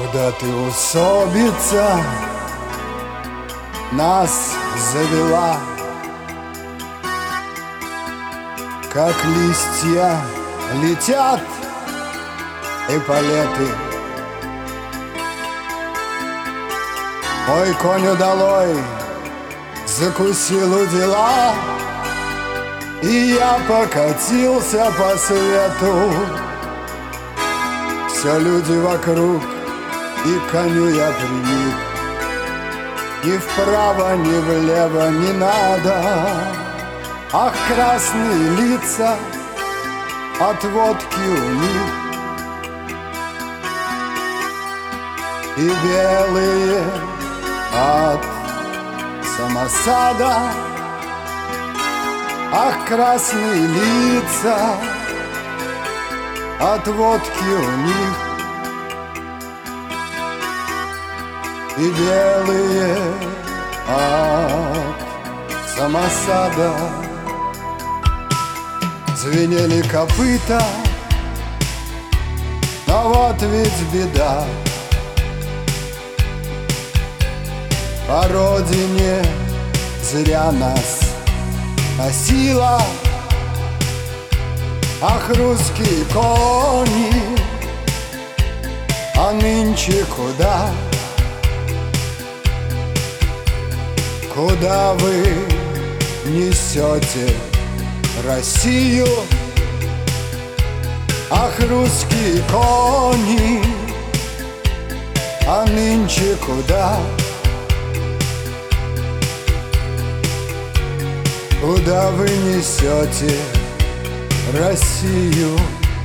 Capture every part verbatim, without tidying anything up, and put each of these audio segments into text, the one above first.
Куда ты, усобица, нас завела? Как листья летят эполеты. Мой конь удалой закусил у дела, и я покатился по свету. Все люди вокруг, и к коню я приник. Ни вправо, ни влево не надо. Ах, красные лица от водки у них, и белые от самосада. Ах, красные лица от водки у них, и белые от самосада. Звенели копыта, но вот ведь беда. По родине зря нас носила. Ах, русские кони, а нынче куда? Куда вы несете Россию? Ах, русские кони, а нынче куда? Куда вы несете Россию?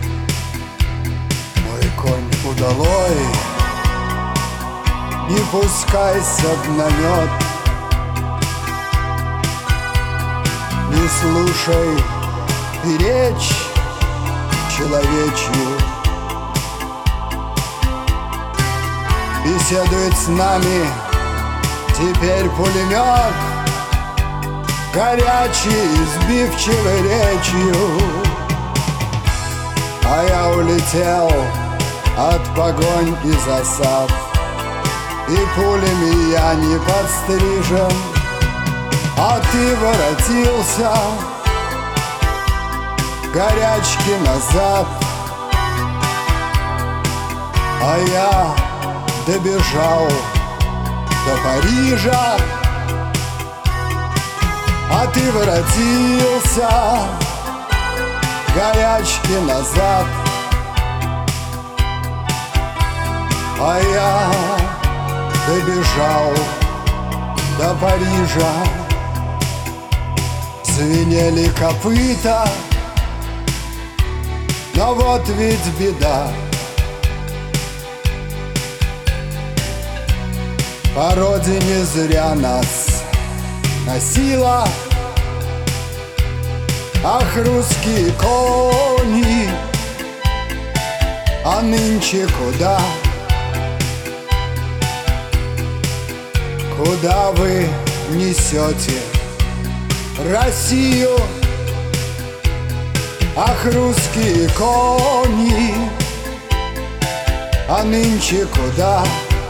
Мой конь удалой, не пускайся в намет, не слушай и речь человечью. Беседует с нами теперь пулемет, горячей, сбивчивой речью. А я улетел от погонь и засад, и пулями я не подстрижен. А ты воротился горячки назад, а я добежал до Парижа. А ты воротился горячки назад, а я добежал до Парижа. Звенели копыта, но вот ведь беда. По родине зря нас носила. Ах, русские кони, а нынче куда? Куда вы несете Россию? Ах, русские кони, а нынче куда?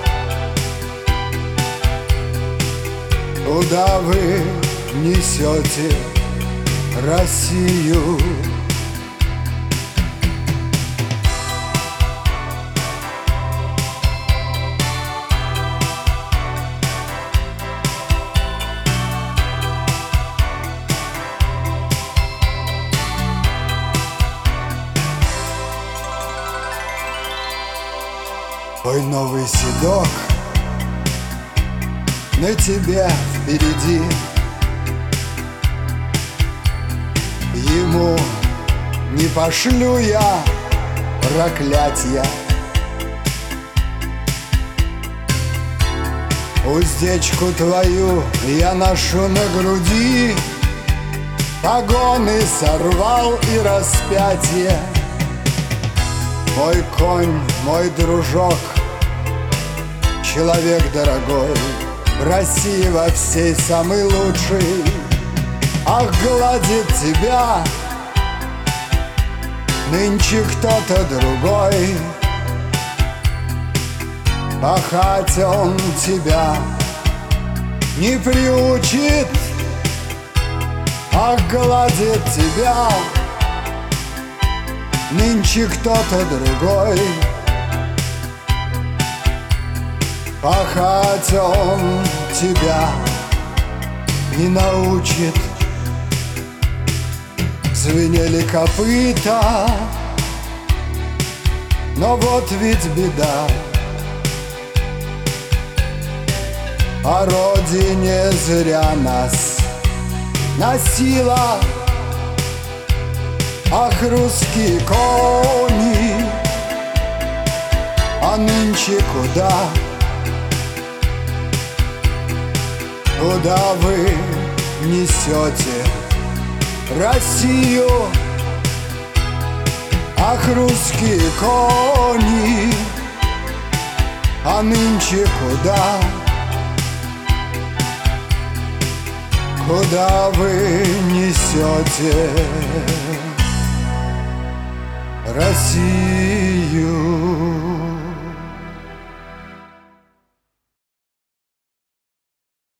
Куда вы несете Россию? Ой, новый седок на тебе впереди. Ему не пошлю я проклятия. Уздечку твою я ношу на груди, погоны сорвал и распятие. Мой конь, мой дружок, человек дорогой, в России во всей самый лучший. Ах, гладит тебя нынче кто-то другой. пахать он тебя не приучит, а гладит тебя нынче кто-то другой. Пахать он тебя не научит. Звенели копыта, но вот ведь беда. О родине зря нас носила. Ах, русские кони, а нынче куда? Куда вы несете Россию? Ах, русские кони, а нынче куда? Куда вы несете Россию?